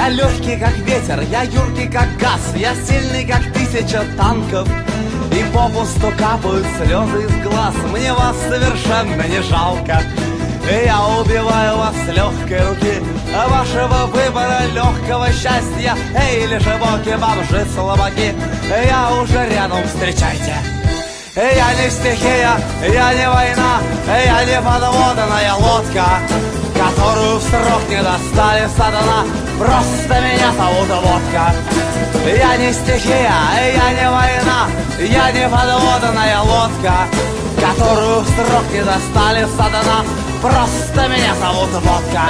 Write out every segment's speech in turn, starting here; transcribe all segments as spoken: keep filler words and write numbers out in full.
Я легкий, как ветер, я юркий, как газ, я сильный, как тысяча танков, и попусту капают слезы из глаз. Мне вас совершенно не жалко. Я убиваю вас с легкой руки, вашего выбора, легкого счастья. Эй, лежебоки, бомжи, слабаки, я уже рядом, встречайте. Я не стихия, я не война, я не подводная лодка, которую в срок не достали сатана. Просто меня зовут водка. Я не стихия, я не война, я не подводная лодка, которую в срок не достали сатана. Просто меня зовут водка.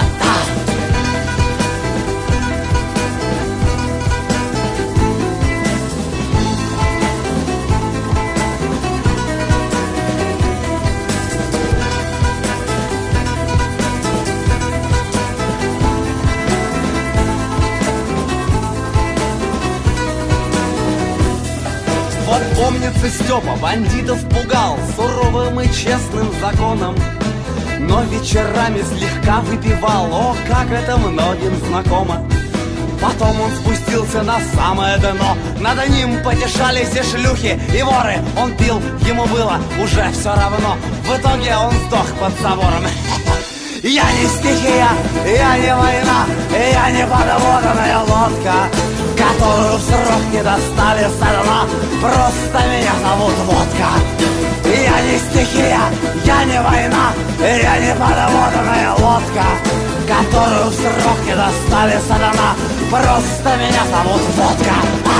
Вот помнится, Степа бандитов пугал суровым и честным законом, но вечерами слегка выпивал, о, как это многим знакомо. Потом он спустился на самое дно, над ним потешались и шлюхи, и воры. Он пил, ему было уже все равно, в итоге он сдох под забором. Я не стихия, я не война, я не подводная лодка, которую в срок не достали сатана. Просто меня зовут водка. Я не стихия, я не война, я не подводная лодка, которую в срок не достали сатана. Просто меня зовут водка.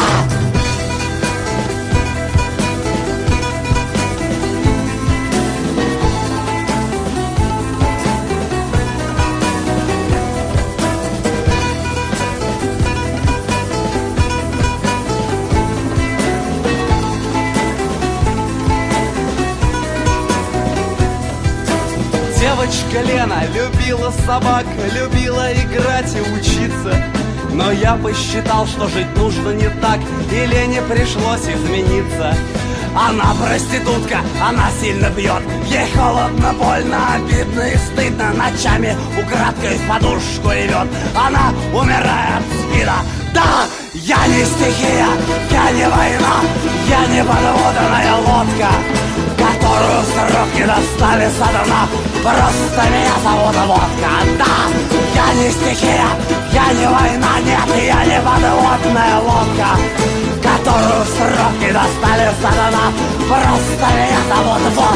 Девочка Лена любила собак, любила играть и учиться, но я посчитал, что жить нужно не так, и Лене пришлось измениться. Она проститутка, она сильно бьет, ей холодно, больно, обидно и стыдно, ночами украдкой в подушку ревет. Она умирает от спида. Да, я не стихия, я не война, я не подводная лодка, которую в срок не достали сатана. Просто меня зовут водка. Да, я не стихия, я не война, нет, я не подводная лодка, которую в срок не достали сатана. Просто меня зовут водка.